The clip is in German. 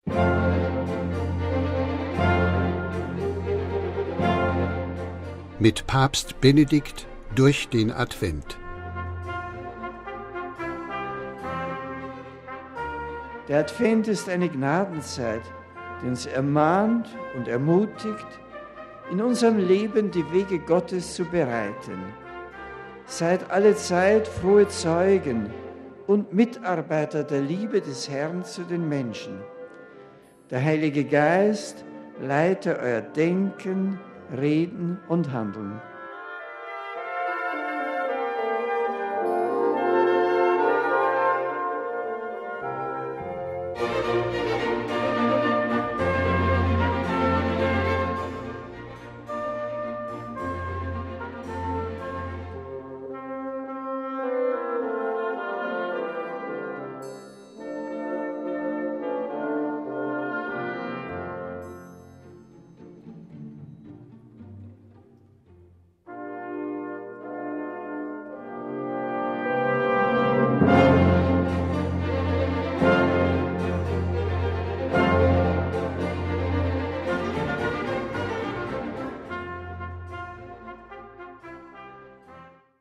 Mit Papst Benedikt durch den Advent. Der Advent ist eine Gnadenzeit, die uns ermahnt und ermutigt, in unserem Leben die Wege Gottes zu bereiten. Seid alle Zeit frohe Zeugen und Mitarbeiter der Liebe des Herrn zu den Menschen. Der Heilige Geist leite euer Denken, Reden und Handeln.